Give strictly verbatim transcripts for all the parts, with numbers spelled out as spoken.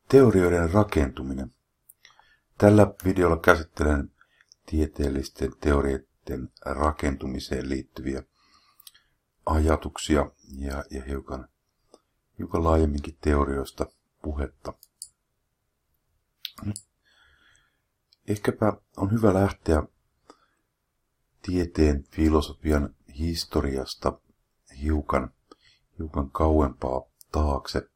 Teorioiden rakentuminen. Tällä videolla käsittelen tieteellisten teorioiden rakentumiseen liittyviä ajatuksia ja, ja hiukan, hiukan laajemminkin teorioista puhetta. Ehkäpä on hyvä lähteä tieteen filosofian historiasta hiukan, hiukan kauempaa taakse.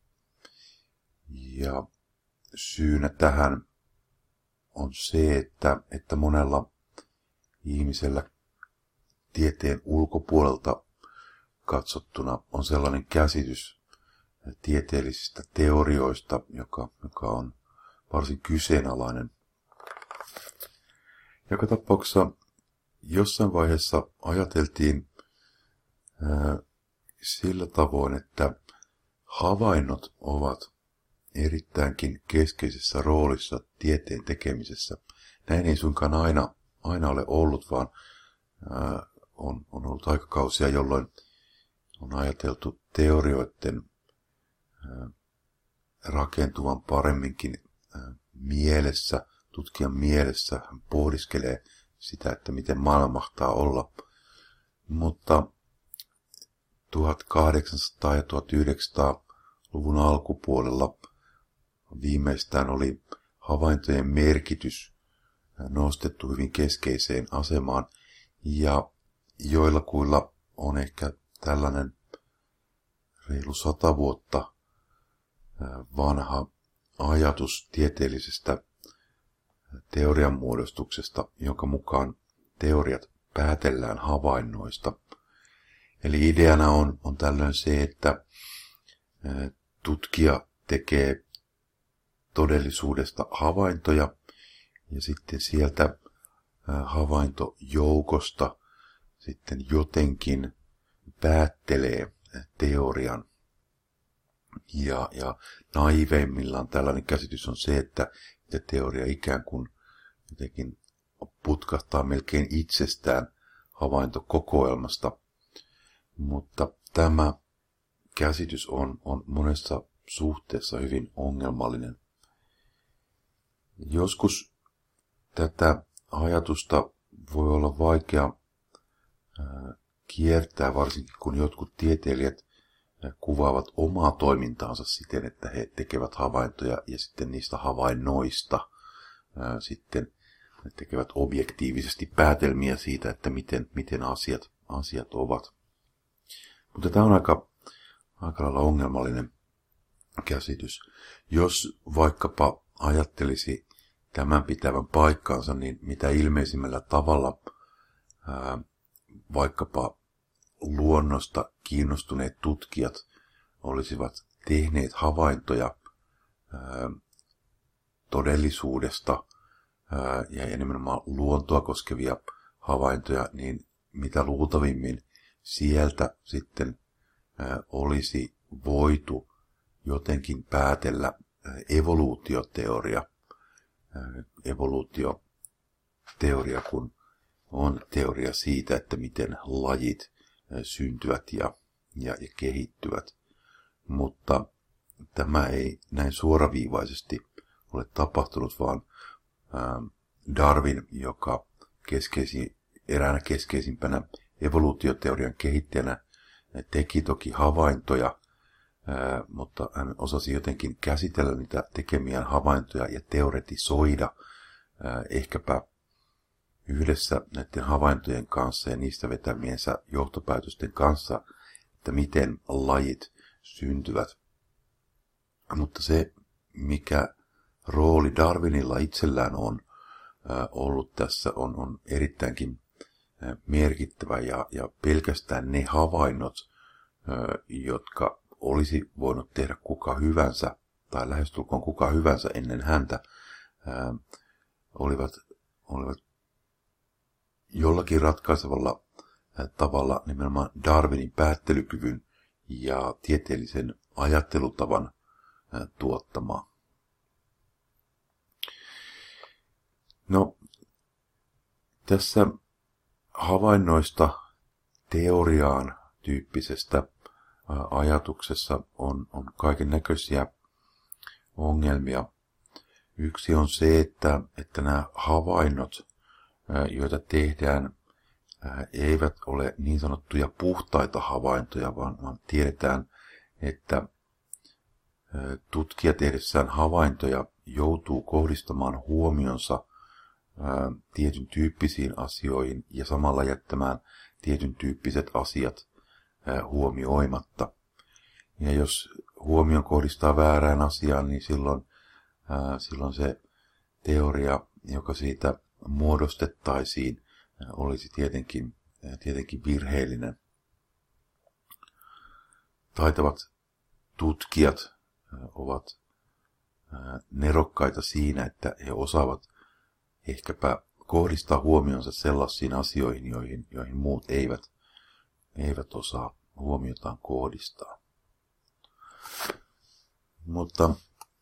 Ja syynä tähän on se, että, että monella ihmisellä tieteen ulkopuolelta katsottuna on sellainen käsitys tieteellisistä teorioista, joka, joka on varsin kyseenalainen. Joka tapauksessa jossain vaiheessa ajateltiin ää, sillä tavoin, että havainnot ovat erittäinkin keskeisessä roolissa tieteen tekemisessä. Näin ei suinkaan aina, aina ole ollut, vaan ää, on, on ollut aikakausia, jolloin on ajateltu teorioiden ää, rakentuvan paremminkin ää, mielessä, tutkijan mielessä. Hän pohdiskelee sitä, että miten maailma mahtaa olla. Mutta tuhatkahdeksansataa- ja tuhatyhdeksänsataaluvun alkupuolella viimeistään oli havaintojen merkitys nostettu hyvin keskeiseen asemaan, ja joillakuilla on ehkä tällainen reilu sata vuotta vanha ajatus tieteellisestä teorian muodostuksesta, jonka mukaan teoriat päätellään havainnoista. Eli ideana on, on tällöin se, että tutkija tekee todellisuudesta havaintoja ja sitten sieltä havaintojoukosta sitten jotenkin päättelee teorian. Ja, ja naiveimmillaan tällainen käsitys on se, että, että teoria ikään kuin jotenkin putkahtaa melkein itsestään havaintokokoelmasta. Mutta tämä käsitys on, on monessa suhteessa hyvin ongelmallinen. Joskus tätä ajatusta voi olla vaikea ää, kiertää, varsinkin kun jotkut tieteilijät ää, kuvaavat omaa toimintaansa siten, että he tekevät havaintoja ja sitten niistä havainnoista ää, sitten tekevät objektiivisesti päätelmiä siitä, että miten, miten asiat, asiat ovat. Mutta tämä on aika, aika lailla ongelmallinen käsitys. Jos vaikkapa ajattelisi tämän pitävän paikkaansa, niin mitä ilmeisimmällä tavalla ää, vaikkapa luonnosta kiinnostuneet tutkijat olisivat tehneet havaintoja ää, todellisuudesta ää, ja nimenomaan luontoa koskevia havaintoja, niin mitä luultavimmin sieltä sitten ää, olisi voitu jotenkin päätellä evoluutioteoria. Evoluutioteoria, kun on teoria siitä, että miten lajit syntyvät ja, ja, ja kehittyvät. Mutta tämä ei näin suoraviivaisesti ole tapahtunut, vaan Darwin, joka keskeisi, eräänä keskeisimpänä evoluutioteorian kehittäjänä, teki toki havaintoja, Ää, mutta hän osasi jotenkin käsitellä niitä tekemiään havaintoja ja teoretisoida ää, ehkäpä yhdessä näiden havaintojen kanssa ja niistä vetämiensä johtopäätösten kanssa, että miten lajit syntyvät. Mutta se, mikä rooli Darwinilla itsellään on ää, ollut tässä, on, on erittäinkin ää, merkittävä ja, ja pelkästään ne havainnot, ää, jotka olisi voinut tehdä kuka hyvänsä, tai lähestulkoon kuka hyvänsä ennen häntä, ää, olivat, olivat jollakin ratkaisevalla ää, tavalla nimenomaan Darwinin päättelykyvyn ja tieteellisen ajattelutavan ää, tuottamaa. No, tässä havainnoista teoriaan tyyppisestä ajatuksessa on, on kaiken näköisiä ongelmia. Yksi on se, että, että nämä havainnot, joita tehdään, eivät ole niin sanottuja puhtaita havaintoja, vaan, vaan tiedetään, että tutkija tehdessään havaintoja joutuu kohdistamaan huomionsa tietyn tyyppisiin asioihin ja samalla jättämään tietyn tyyppiset asiat huomioimatta. Ja jos huomion kohdistaa väärään asiaan, niin silloin, silloin se teoria, joka siitä muodostettaisiin, olisi tietenkin, tietenkin virheellinen. Taitavat tutkijat ovat nerokkaita siinä, että he osaavat ehkäpä kohdistaa huomionsa sellaisiin asioihin, joihin, joihin muut eivät, eivät osaa huomiotaan kohdistaa. Mutta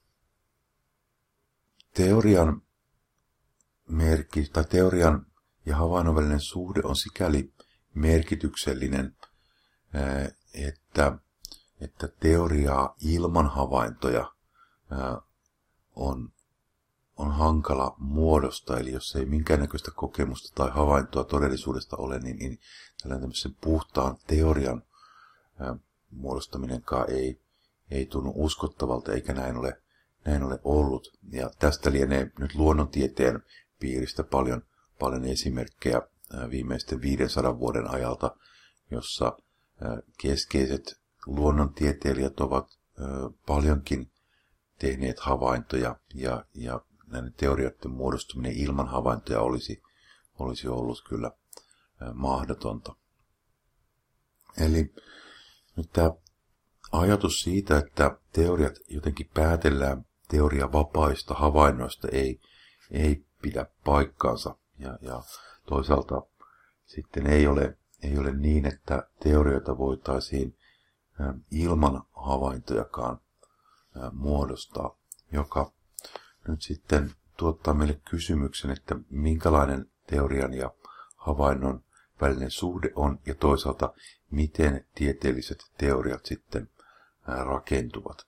teorian merkitys tai teorian ja havainnon välinen suhde on sikäli merkityksellinen, että, että teoriaa ilman havaintoja on, on hankala muodostaa. Eli jos ei minkäännäköistä kokemusta tai havaintoa todellisuudesta ole, niin, niin tällainen tämmöisen puhtaan teorian muodostaminenkaan ei, ei tunnu uskottavalta, eikä näin ole, näin ole ollut. Ja tästä lienee nyt luonnontieteen piiristä paljon, paljon esimerkkejä viimeisten viidensadan vuoden ajalta, jossa keskeiset luonnontieteilijät ovat paljonkin tehneet havaintoja, ja, ja näiden teorioiden muodostuminen ilman havaintoja olisi, olisi ollut kyllä mahdotonta. Eli nyt tämä ajatus siitä, että teoriat jotenkin päätellään teoriavapaista havainnoista, ei, ei pidä paikkaansa. Ja, ja toisaalta sitten ei ole, ei ole niin, että teorioita voitaisiin ilman havaintojakaan muodostaa, joka nyt sitten tuottaa meille kysymyksen, että minkälainen teorian ja havainnon välinen suhde on, ja toisaalta miten tieteelliset teoriat sitten rakentuvat.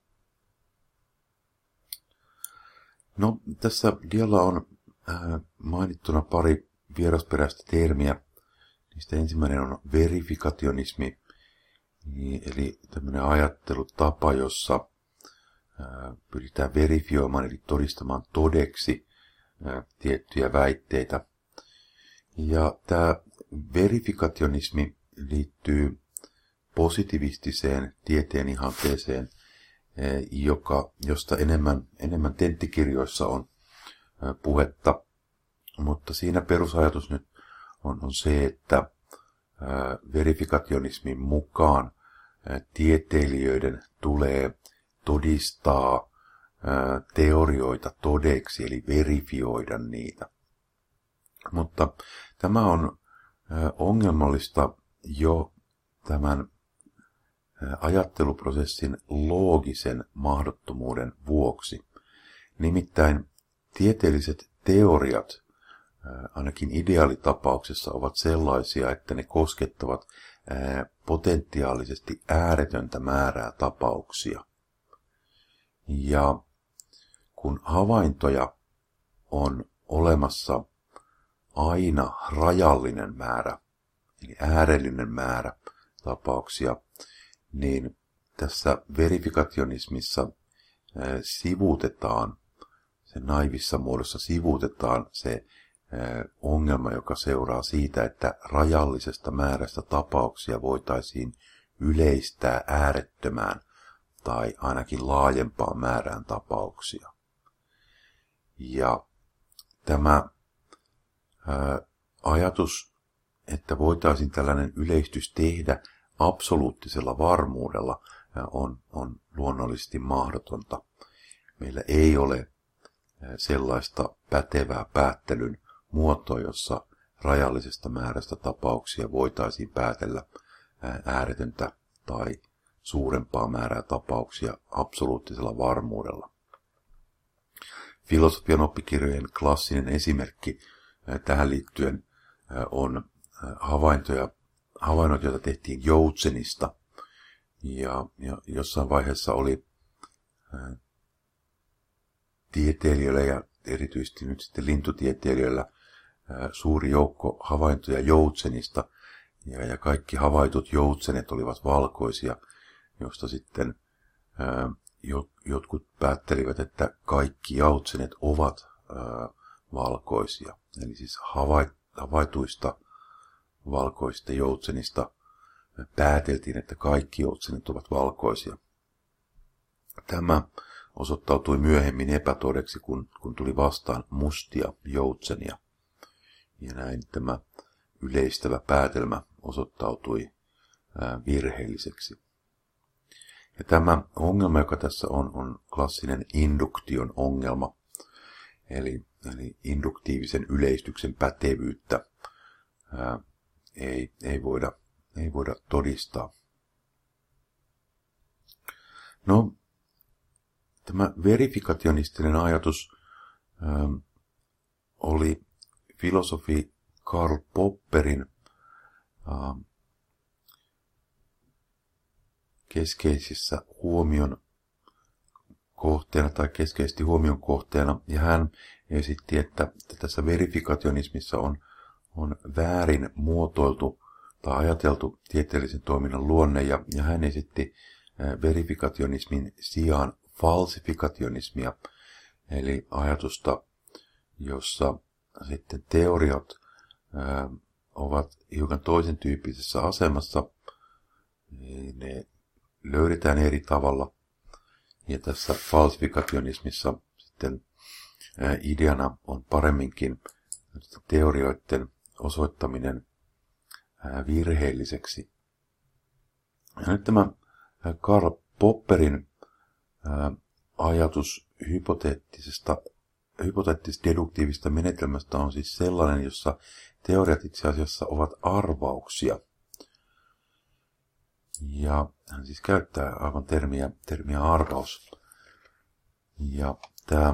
No, tässä dialla on mainittuna pari vierasperäistä termiä. Niistä ensimmäinen on verifikationismi, eli tämmöinen ajattelutapa, jossa pyritään verifioimaan eli todistamaan todeksi tiettyjä väitteitä. Ja tämä verifikationismi liittyy positivistiseen tieteen ihanteeseen, joka, josta enemmän, enemmän tenttikirjoissa on puhetta. Mutta siinä perusajatus nyt on, on se, että verifikationismin mukaan tieteilijöiden tulee todistaa teorioita todeksi, eli verifioida niitä. Mutta tämä on ongelmallista jo tämän ajatteluprosessin loogisen mahdottomuuden vuoksi. Nimittäin tieteelliset teoriat, ainakin ideaalitapauksessa, ovat sellaisia, että ne koskettavat potentiaalisesti ääretöntä määrää tapauksia. Ja kun havaintoja on olemassa aina rajallinen määrä, eli äärellinen määrä tapauksia, niin tässä verifikationismissa sivuutetaan, sen naivissa muodossa sivuutetaan se ongelma, joka seuraa siitä, että rajallisesta määrästä tapauksia voitaisiin yleistää äärettömään tai ainakin laajempaan määrään tapauksia. Ja tämä ää, ajatus, että voitaisiin tällainen yleistys tehdä absoluuttisella varmuudella, ää, on, on luonnollisesti mahdotonta. Meillä ei ole ää, sellaista pätevää päättelyn muotoa, jossa rajallisesta määrästä tapauksia voitaisiin päätellä ää, ääretöntä tai suurempaa määrää tapauksia absoluuttisella varmuudella. Filosofian oppikirjojen klassinen esimerkki tähän liittyen on havaintoja, havainnot, joita tehtiin joutsenista. Ja, ja jossain vaiheessa oli tieteilijöillä ja erityisesti nyt sitten lintutieteilijöillä suuri joukko havaintoja joutsenista, ja, ja kaikki havaitut joutsenet olivat valkoisia, josta sitten ää, jo, jotkut päättelivät, että kaikki joutsenet ovat ää, valkoisia. Eli siis havait, havaituista valkoisista joutsenista pääteltiin, että kaikki joutsenet ovat valkoisia. Tämä osoittautui myöhemmin epätodeksi, kun, kun tuli vastaan mustia joutsenia. Ja näin tämä yleistävä päätelmä osoittautui ää, virheelliseksi. Ja tämä ongelma, joka tässä on, on klassinen induktion ongelma, eli, eli induktiivisen yleistyksen pätevyyttä ää, ei, ei, voida, ei voida todistaa. No, tämä verifikationistinen ajatus ää, oli filosofi Karl Popperin ää, keskeisissä huomion kohteena tai keskeisesti huomion kohteena, ja hän esitti, että tässä verifikationismissa on, on väärin muotoiltu tai ajateltu tieteellisen toiminnan luonne, ja, ja hän esitti ää, verifikationismin sijaan falsifikationismia, eli ajatusta, jossa sitten teoriat ää, ovat hiukan toisen tyyppisessä asemassa. Ne löydetään eri tavalla. Ja tässä falsifikationismissa sitten ää, ideana on paremminkin teorioiden osoittaminen ää, virheelliseksi. Ja nyt tämä Karl Popperin ää, ajatus hypoteettisesta hypoteettis-deduktiivista menetelmästä on siis sellainen, jossa teoriat itse asiassa ovat arvauksia. Ja hän siis käyttää aivan termiä, termiä arvaus. Ja tämä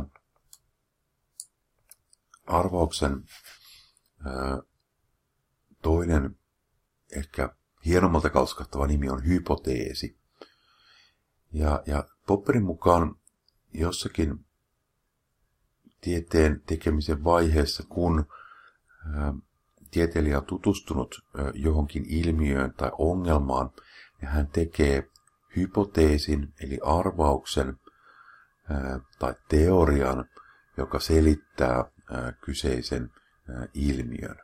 arvauksen ää, toinen, ehkä hienommalta kalskahtava nimi on hypoteesi. Ja, ja Popperin mukaan jossakin tieteen tekemisen vaiheessa, kun ää, tieteilijä on tutustunut ää, johonkin ilmiöön tai ongelmaan, ja hän tekee hypoteesin, eli arvauksen ää, tai teorian, joka selittää ää, kyseisen ää, ilmiön.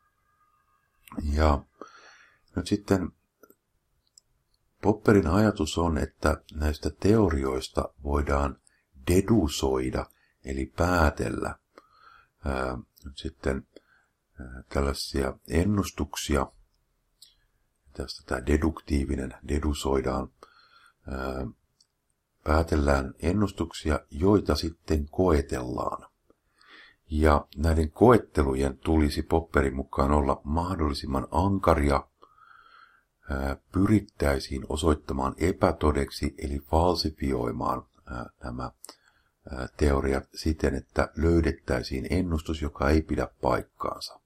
Ja nyt sitten Popperin ajatus on, että näistä teorioista voidaan dedusoida, eli päätellä ää, nyt sitten ää, tällaisia ennustuksia. Tästä tämä deduktiivinen dedusoidaan. Ää, päätellään ennustuksia, joita sitten koetellaan. Ja näiden koettelujen tulisi Popperin mukaan olla mahdollisimman ankaria. Ää, pyrittäisiin osoittamaan epätodeksi, eli falsifioimaan ää, nämä teoriat siten, että löydettäisiin ennustus, joka ei pidä paikkaansa.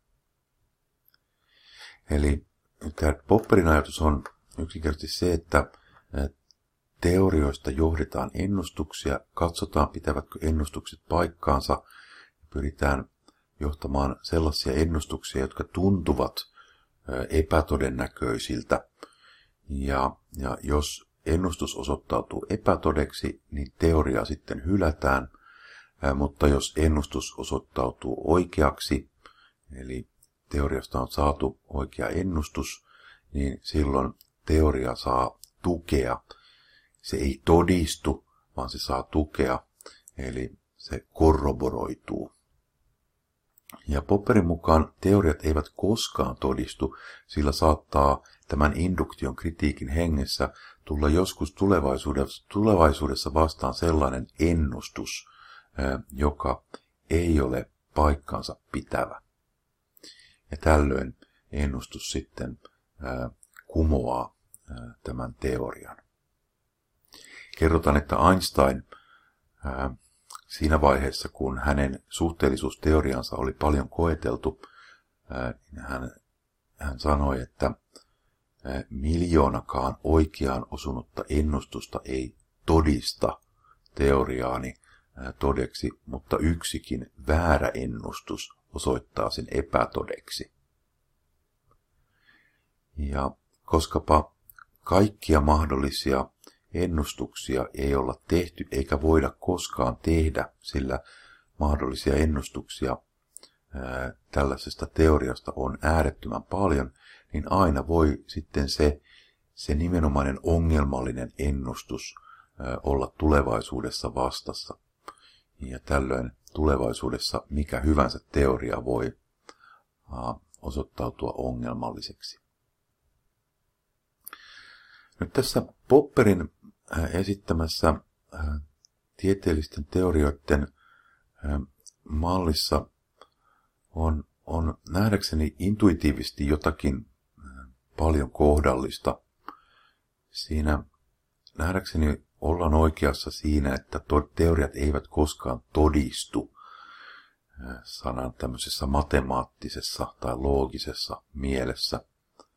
Eli tämä Popperin ajatus on yksinkertaisesti se, että teorioista johdetaan ennustuksia, katsotaan pitävätkö ennustukset paikkaansa, pyritään johtamaan sellaisia ennustuksia, jotka tuntuvat epätodennäköisiltä, ja, ja jos ennustus osoittautuu epätodeksi, niin teoria sitten hylätään, mutta jos ennustus osoittautuu oikeaksi, eli teoriasta on saatu oikea ennustus, niin silloin teoria saa tukea. Se ei todistu, vaan se saa tukea, eli se korroboroituu. Ja Popperin mukaan teoriat eivät koskaan todistu, sillä saattaa tämän induktion kritiikin hengessä tulla joskus tulevaisuudessa, tulevaisuudessa vastaan sellainen ennustus, joka ei ole paikkansa pitävä. Ja tällöin ennustus sitten kumoaa tämän teorian. Kerrotaan, että Einstein siinä vaiheessa, kun hänen suhteellisuusteoriansa oli paljon koeteltu, hän, hän sanoi, että miljoonakaan oikeaan osunutta ennustusta ei todista teoriaani todeksi, mutta yksikin väärä ennustus osoittaa sen epätodeksi. Ja koskapa kaikkia mahdollisia ennustuksia ei olla tehty eikä voida koskaan tehdä, sillä mahdollisia ennustuksia ää, tällaisesta teoriasta on äärettömän paljon, niin aina voi sitten se, se nimenomainen ongelmallinen ennustus ää, olla tulevaisuudessa vastassa. Ja tällöin tulevaisuudessa mikä hyvänsä teoria voi ää, osoittautua ongelmalliseksi. Nyt tässä Popperin esittämässä tieteellisten teorioiden mallissa on, on nähdäkseni intuitiivisesti jotakin paljon kohdallista. Siinä nähdäkseni ollaan oikeassa siinä, että teoriat eivät koskaan todistu sanan tämmöisessä matemaattisessa tai loogisessa mielessä.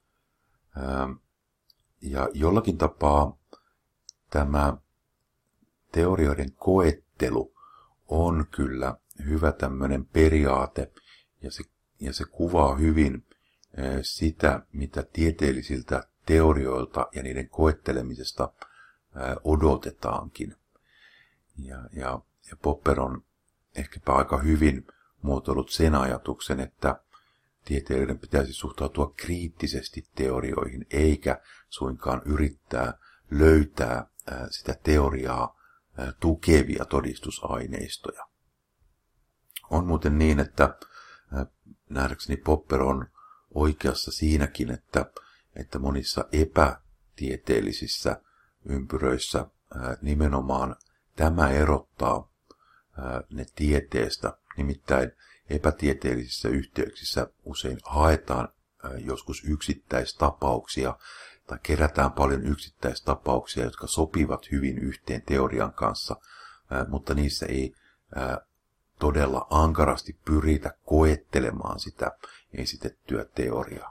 Ja jollakin tapaa tämä teorioiden koettelu on kyllä hyvä tämmöinen periaate, ja se, ja se kuvaa hyvin sitä, mitä tieteellisiltä teorioilta ja niiden koettelemisesta odotetaankin. Ja, ja, ja Popper on ehkäpä aika hyvin muotoillut sen ajatuksen, että tieteilijöiden pitäisi suhtautua kriittisesti teorioihin, eikä suinkaan yrittää löytää sitä teoriaa tukevia todistusaineistoja. On muuten niin, että nähdäkseni Popper on oikeassa siinäkin, että, että monissa epätieteellisissä ympyröissä nimenomaan tämä erottaa ne tieteestä, nimittäin epätieteellisissä yhteyksissä usein haetaan joskus yksittäistapauksia tai kerätään paljon yksittäistapauksia, jotka sopivat hyvin yhteen teorian kanssa, mutta niissä ei todella ankarasti pyritä koettelemaan sitä esitettyä teoriaa.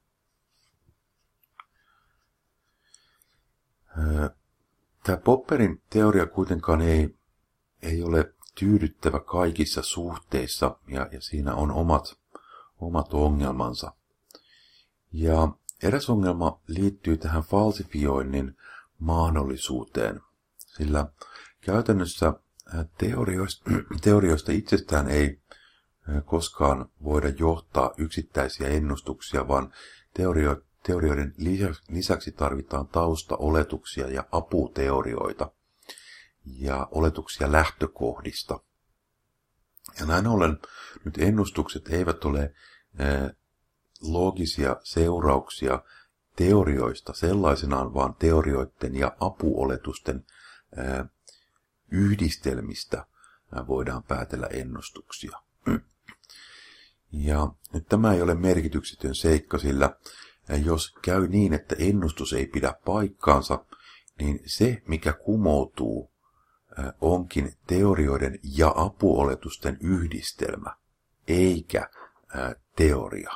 Tämä Popperin teoria kuitenkaan ei, ei ole tyydyttävä kaikissa suhteissa, ja, ja siinä on omat, omat ongelmansa. Ja eräs ongelma liittyy tähän falsifioinnin mahdollisuuteen, sillä käytännössä teorioista, teorioista itsestään ei koskaan voida johtaa yksittäisiä ennustuksia, vaan teorio, teorioiden lisäksi tarvitaan taustaoletuksia ja aputeorioita ja oletuksia lähtökohdista. Ja näin ollen nyt ennustukset eivät ole eh, loogisia seurauksia teorioista sellaisenaan, vaan teorioiden ja apuoletusten eh, yhdistelmistä eh, voidaan päätellä ennustuksia. Ja nyt tämä ei ole merkityksetön seikka, sillä eh, jos käy niin, että ennustus ei pidä paikkaansa, niin se, mikä kumoutuu, onkin teorioiden ja apuoletusten yhdistelmä, eikä teoria.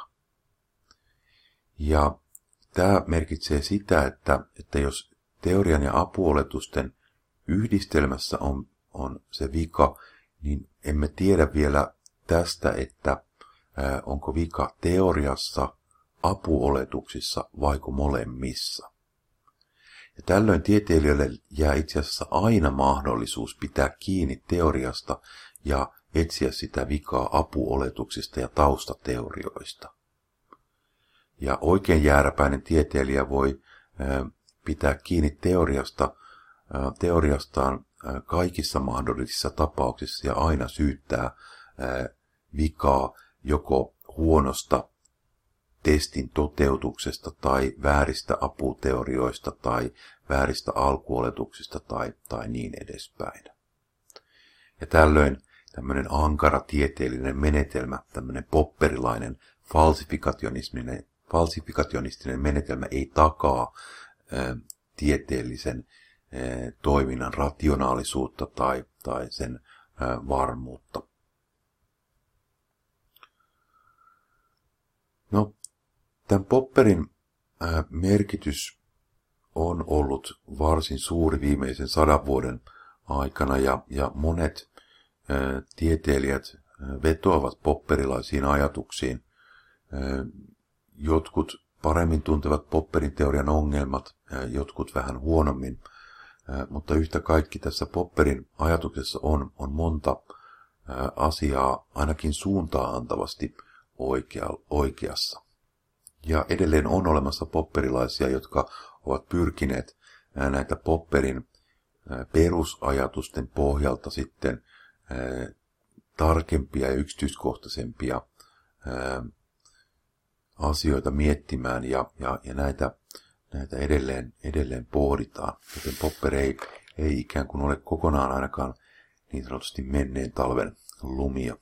Ja tämä merkitsee sitä, että, että jos teorian ja apuoletusten yhdistelmässä on, on se vika, niin emme tiedä vielä tästä, että ää, onko vika teoriassa, apuoletuksissa vaiko molemmissa. Ja tällöin tieteilijöille jää itse asiassa aina mahdollisuus pitää kiinni teoriasta ja etsiä sitä vikaa apuoletuksista ja taustateorioista. Ja oikein jääräpäinen tieteilijä voi pitää kiinni teoriasta, teoriastaan kaikissa mahdollisissa tapauksissa ja aina syyttää vikaa joko huonosta testin toteutuksesta tai vääristä aputeorioista tai vääristä alkuoletuksista tai, tai niin edespäin. Ja tällöin tämmöinen ankara tieteellinen menetelmä, tämmöinen popperilainen falsifikationistinen, falsifikationistinen menetelmä ei takaa ä, tieteellisen ä, toiminnan rationaalisuutta tai, tai sen ä, varmuutta. No, tämän Popperin ää, merkitys on ollut varsin suuri viimeisen sadan vuoden aikana ja, ja monet tieteilijät vetoavat popperilaisiin ajatuksiin. Jotkut paremmin tuntevat Popperin teorian ongelmat, jotkut vähän huonommin, mutta yhtä kaikki tässä Popperin ajatuksessa on, on monta asiaa ainakin suuntaa antavasti oikea, oikeassa. Ja edelleen on olemassa popperilaisia, jotka ovat pyrkineet näitä Popperin perusajatusten pohjalta sitten tarkempia ja yksityiskohtaisempia asioita miettimään ja, ja, ja näitä, näitä edelleen, edelleen pohditaan. Joten Popper ei, ei ikään kuin ole kokonaan ainakaan niin sanotusti menneen talven lumia.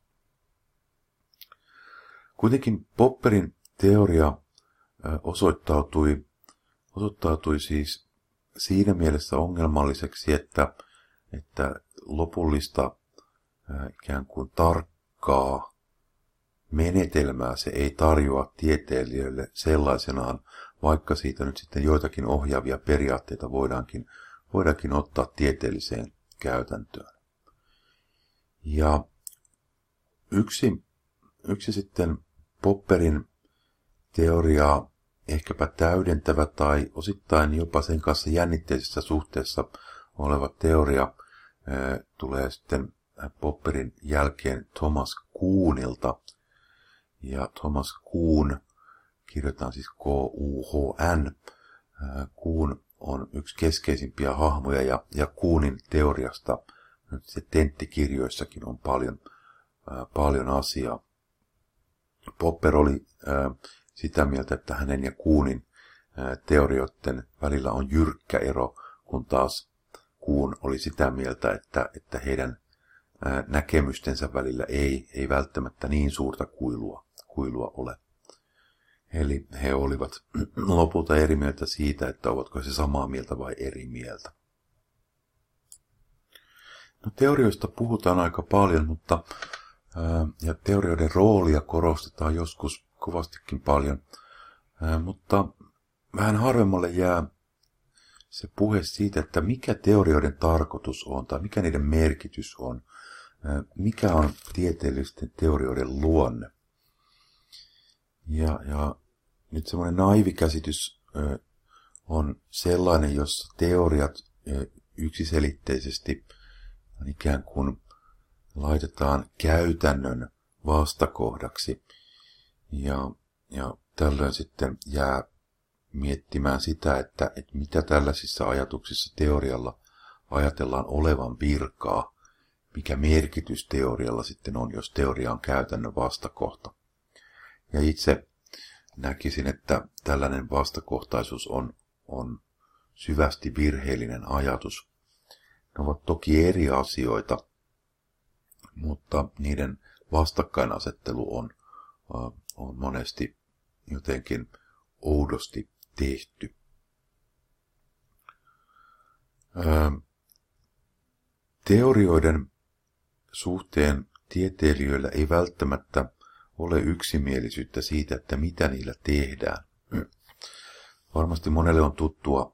Kuitenkin Popperin teoria osoittautui, osoittautui siis siinä mielessä ongelmalliseksi, että, että lopullista ikään kuin tarkkaa menetelmää se ei tarjoa tieteilijöille sellaisenaan, vaikka siitä nyt sitten joitakin ohjaavia periaatteita voidaankin, voidaankin ottaa tieteelliseen käytäntöön. Ja yksi, yksi sitten Popperin teoriaa ehkäpä täydentävä tai osittain jopa sen kanssa jännitteisessä suhteessa oleva teoria ää, tulee sitten Popperin jälkeen Thomas Kuhnilta. Ja Thomas Kuhn, kirjoitetaan siis K U H N, Kuhn on yksi keskeisimpiä hahmoja ja, ja Kuhnin teoriasta nyt se tenttikirjoissakin on paljon, ää, paljon asiaa. Popper oli ää, sitä mieltä, että hänen ja Kuhnin ää, teorioiden välillä on jyrkkä ero, kun taas Kuhn oli sitä mieltä, että, että heidän ää, näkemystensä välillä ei, ei välttämättä niin suurta kuilua, kuilua ole. Eli he olivat lopulta eri mieltä siitä, että ovatko he samaa mieltä vai eri mieltä. No, teorioista puhutaan aika paljon, mutta ää, ja teorioiden roolia korostetaan joskus kovastikin paljon, ää, mutta vähän harvemmalle jää se puhe siitä, että mikä teorioiden tarkoitus on tai mikä niiden merkitys on, ää, mikä on tieteellisten teorioiden luonne. Ja, ja nyt semmoinen naivi käsitys ää, on sellainen, jossa teoriat ää, yksiselitteisesti ikään kuin laitetaan käytännön vastakohdaksi ja, ja tällöin sitten jää miettimään sitä, että, että mitä tällaisissa ajatuksissa teorialla ajatellaan olevan virkaa, mikä merkitys teorialla sitten on, jos teoria on käytännön vastakohta. Ja itse näkisin, että tällainen vastakohtaisuus on, on syvästi virheellinen ajatus. Ne ovat toki eri asioita, mutta niiden vastakkainasettelu on, on monesti jotenkin oudosti tehty. Teorioiden suhteen tieteilijöillä ei välttämättä ole yksimielisyyttä siitä, että mitä niillä tehdään. Varmasti monelle on tuttua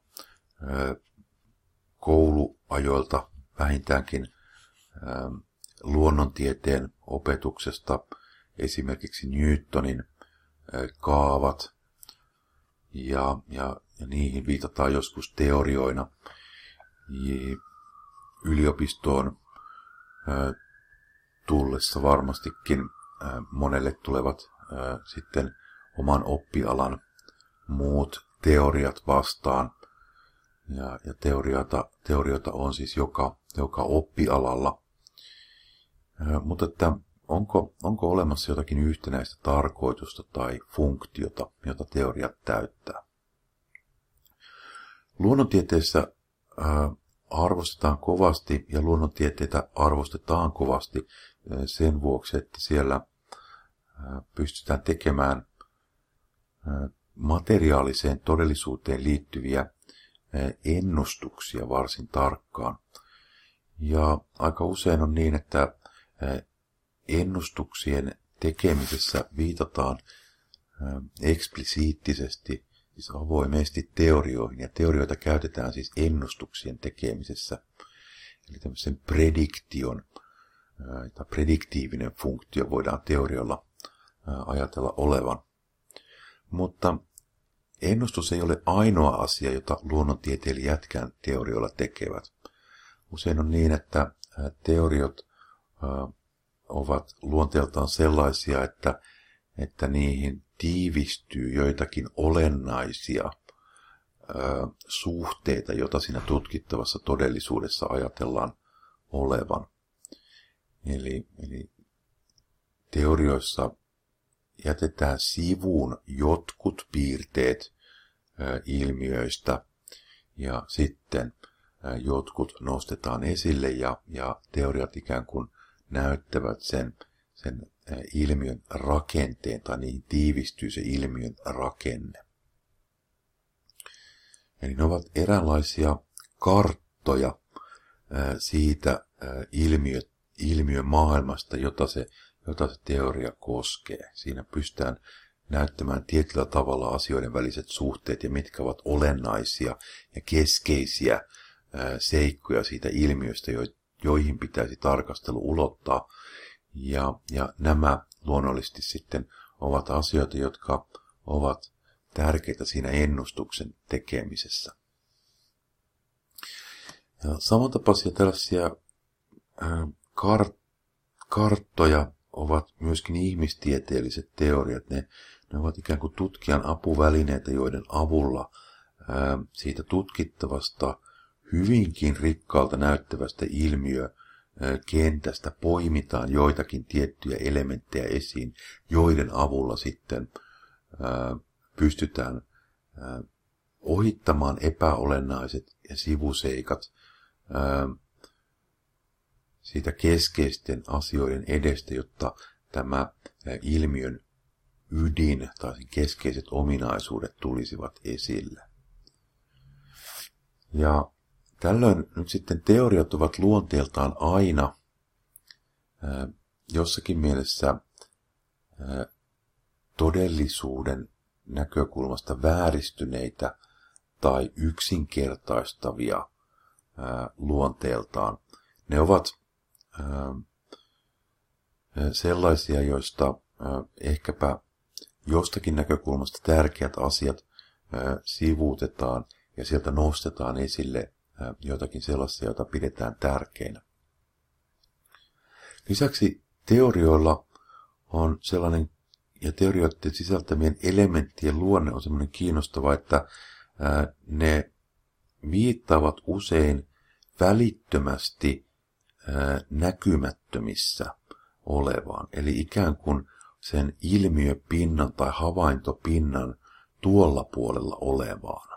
kouluajoilta vähintäänkin luonnontieteen opetuksesta esimerkiksi Newtonin kaavat ja, ja, ja niihin viitataan joskus teorioina. Yliopistoon tullessa varmastikin monelle tulevat sitten oman oppialan muut teoriat vastaan. Ja, ja teorioita, teorioita on siis joka, joka oppialalla. Mutta että onko, onko olemassa jotakin yhtenäistä tarkoitusta tai funktiota, jota teoriat täyttää? Luonnontieteessä ää, arvostetaan kovasti ja luonnontieteitä arvostetaan kovasti ää, sen vuoksi, että siellä ää, pystytään tekemään ää, materiaaliseen todellisuuteen liittyviä ennustuksia varsin tarkkaan. Ja aika usein on niin, että ennustuksien tekemisessä viitataan eksplisiittisesti, siis avoimesti teorioihin, ja teorioita käytetään siis ennustuksien tekemisessä, eli tämmöisen prediktion tai prediktiivinen funktio voidaan teorioilla ajatella olevan. Mutta ennustus ei ole ainoa asia, jota luonnontieteilijätkään teorioilla tekevät. Usein on niin, että teoriot ovat luonteeltaan sellaisia, että, että niihin tiivistyy joitakin olennaisia suhteita, joita siinä tutkittavassa todellisuudessa ajatellaan olevan. Eli, eli teorioissa jätetään sivuun jotkut piirteet ä, ilmiöistä ja sitten ä, jotkut nostetaan esille ja, ja teoriat ikään kuin näyttävät sen, sen ä, ilmiön rakenteen tai niihin tiivistyy se ilmiön rakenne. Eli ne ovat eräänlaisia karttoja ä, siitä ä, ilmiö, ilmiömaailmasta, jota se jota se teoria koskee. Siinä pystytään näyttämään tietyllä tavalla asioiden väliset suhteet ja mitkä ovat olennaisia ja keskeisiä ää, seikkoja siitä ilmiöstä, joihin pitäisi tarkastelu ulottaa. Ja, ja nämä luonnollisesti sitten ovat asioita, jotka ovat tärkeitä siinä ennustuksen tekemisessä. Ja samantapaisia tällaisia ää, kart, karttoja ovat myöskin ihmistieteelliset teoriat. Ne, ne ovat ikään kuin tutkijan apuvälineitä, joiden avulla ää, siitä tutkittavasta hyvinkin rikkaalta näyttävästä ilmiökentästä poimitaan joitakin tiettyjä elementtejä esiin, joiden avulla sitten ää, pystytään ää, ohittamaan epäolennaiset ja sivuseikat ää, siitä keskeisten asioiden edestä, jotta tämä ilmiön ydin tai sen keskeiset ominaisuudet tulisivat esille. Ja tällöin nyt sitten teoriat ovat luonteeltaan aina ää, jossakin mielessä ää, todellisuuden näkökulmasta vääristyneitä tai yksinkertaistavia ää, luonteeltaan. Ne ovat sellaisia, joista ehkäpä jostakin näkökulmasta tärkeät asiat sivuutetaan ja sieltä nostetaan esille jotakin sellaisia, joita pidetään tärkeinä. Lisäksi teorioilla on sellainen, ja teorioiden sisältämien elementtien luonne on sellainen kiinnostava, että ne viittaavat usein välittömästi näkymättömissä olevaan, eli ikään kuin sen ilmiöpinnan tai havaintopinnan tuolla puolella olevaan.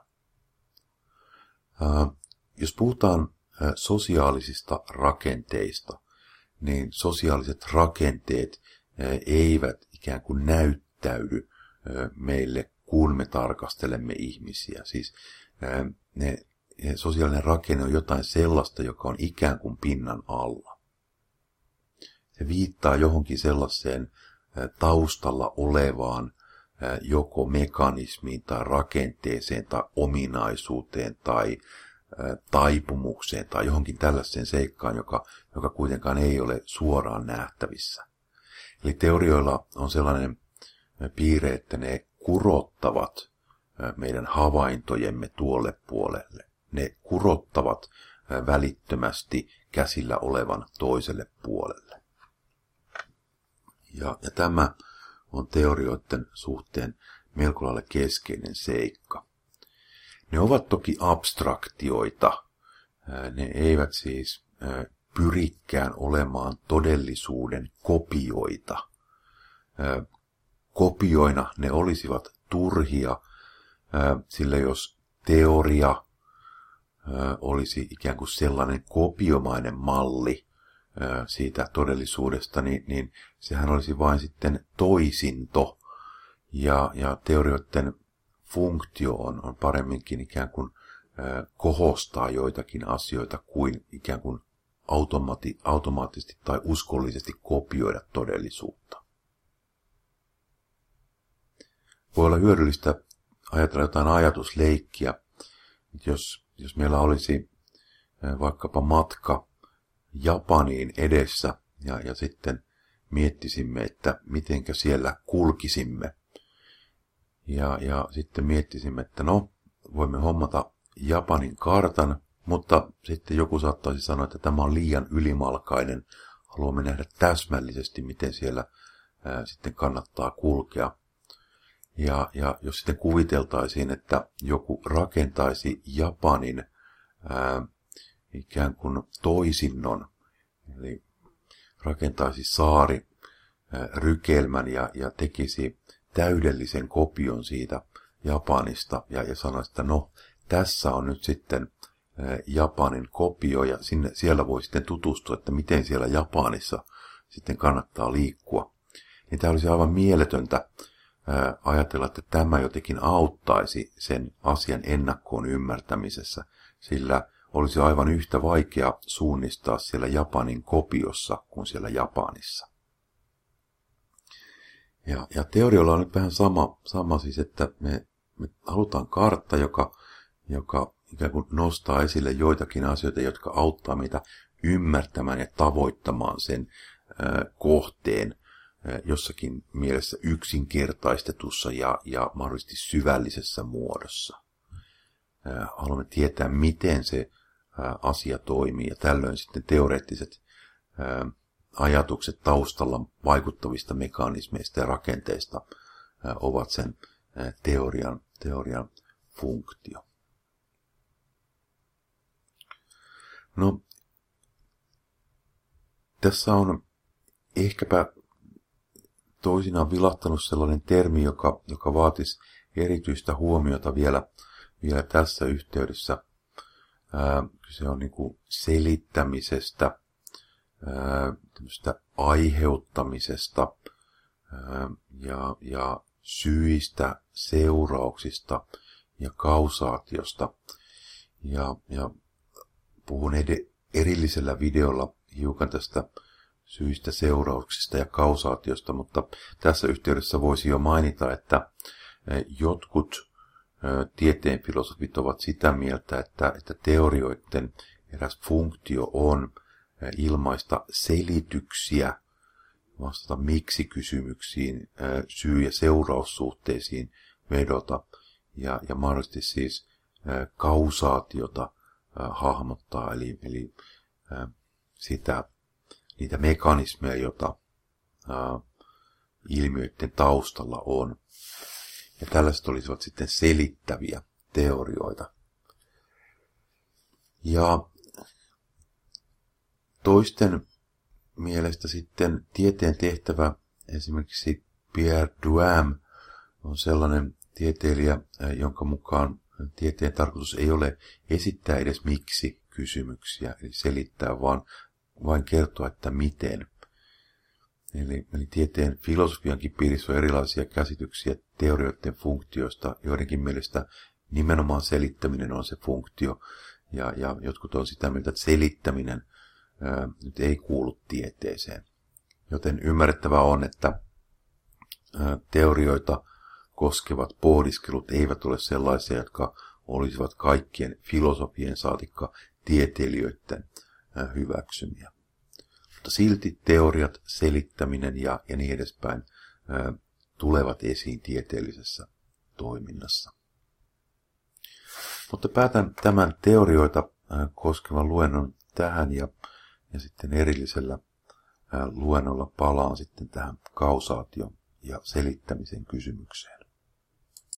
Jos puhutaan sosiaalisista rakenteista, niin sosiaaliset rakenteet eivät ikään kuin näyttäydy meille, kun me tarkastelemme ihmisiä. Siis ne sosiaalinen rakenne on jotain sellaista, joka on ikään kuin pinnan alla. Se viittaa johonkin sellaiseen taustalla olevaan joko mekanismiin tai rakenteeseen tai ominaisuuteen tai taipumukseen tai johonkin tällaiseen seikkaan, joka, joka kuitenkaan ei ole suoraan nähtävissä. Eli teorioilla on sellainen piirre, että ne kurottavat meidän havaintojemme tuolle puolelle. Ne kurottavat välittömästi käsillä olevan toiselle puolelle. Ja, ja tämä on teorioiden suhteen melko lailla keskeinen seikka. Ne ovat toki abstraktioita. Ne eivät siis pyrikään olemaan todellisuuden kopioita. Kopioina ne olisivat turhia, sillä jos teoria olisi ikään kuin sellainen kopiomainen malli siitä todellisuudesta, niin, niin sehän olisi vain sitten toisinto. Ja, ja teorioiden funktio on, on paremminkin ikään kuin kohostaa joitakin asioita kuin ikään kuin automaati, automaattisesti tai uskollisesti kopioida todellisuutta. Voi olla hyödyllistä ajatella jotain ajatusleikkiä. Jos, jos meillä olisi vaikkapa matka Japaniin edessä ja, ja sitten miettisimme, että mitenkä siellä kulkisimme. Ja, ja sitten miettisimme, että no, voimme hommata Japanin kartan, mutta sitten joku saattaisi sanoa, että tämä on liian ylimalkainen. Haluamme nähdä täsmällisesti, miten siellä ää, sitten kannattaa kulkea. Ja, ja jos sitten kuviteltaisiin, että joku rakentaisi Japanin ää, ikään kuin toisinnon, eli rakentaisi saari ää, rykelmän ja, ja tekisi täydellisen kopion siitä Japanista ja, ja sanoisi, että no, tässä on nyt sitten ää, Japanin kopio ja sinne, siellä voi sitten tutustua, että miten siellä Japanissa sitten kannattaa liikkua. Niin tämä olisi aivan mieletöntä ää, ajatella, että tämä jotenkin auttaisi sen asian ennakkoon ymmärtämisessä, sillä olisi aivan yhtä vaikea suunnistaa siellä Japanin kopiossa kuin siellä Japanissa. Ja, ja teorioilla on nyt vähän sama, sama siis, että me, me halutaan kartta, joka, joka ikään kuin nostaa esille joitakin asioita, jotka auttaa meitä ymmärtämään ja tavoittamaan sen ää, kohteen ää, jossakin mielessä yksinkertaistetussa ja, ja mahdollisesti syvällisessä muodossa. Ää, haluamme tietää, miten se ää, asia toimii, ja tällöin sitten teoreettiset ää, ajatukset taustalla vaikuttavista mekanismeista ja rakenteista ää, ovat sen ää, teorian, teorian funktio. No, tässä on ehkäpä toisinaan vilahtanut sellainen termi, joka, joka vaatisi erityistä huomiota vielä, vielä tässä yhteydessä. Ää, se on niin kuin selittämisestä, tämmöistä aiheuttamisesta ää, ja, ja syistä, seurauksista ja kausaatiosta. Ja, ja puhun ed- erillisellä videolla hiukan tästä syistä, seurauksista ja kausaatiosta, mutta tässä yhteydessä voisi jo mainita, että jotkut tieteen filosofit ovat sitä mieltä, että, että teorioiden eräs funktio on ilmaista selityksiä, vastata miksi-kysymyksiin, syy- ja seuraussuhteisiin vedota ja, ja mahdollisesti siis kausaatiota hahmottaa, eli, eli sitä, niitä mekanismeja, joita ilmiöiden taustalla on. Ja tällaiset olisivat sitten selittäviä teorioita. Ja toisten mielestä sitten tieteen tehtävä, esimerkiksi Pierre Duham on sellainen tieteilijä, jonka mukaan tieteen tarkoitus ei ole esittää edes miksi kysymyksiä, eli selittää, vaan vain kertoa, että miten. Eli, eli tieteen filosofiankin piirissä on erilaisia käsityksiä teorioiden funktioista, joidenkin mielestä nimenomaan selittäminen on se funktio, ja, ja jotkut on sitä mieltä, että selittäminen ää, nyt ei kuulu tieteeseen. Joten ymmärrettävää on, että ää, teorioita koskevat pohdiskelut eivät ole sellaisia, jotka olisivat kaikkien filosofien saatikka tieteilijöiden ää, hyväksymiä. Mutta silti teoriat, selittäminen ja, ja niin edespäin ää, tulevat esiin tieteellisessä toiminnassa. Mutta päätän tämän teorioita ää, koskevan luennon tähän ja, ja sitten erillisellä ää, luennolla palaan sitten tähän kausaation ja selittämisen kysymykseen.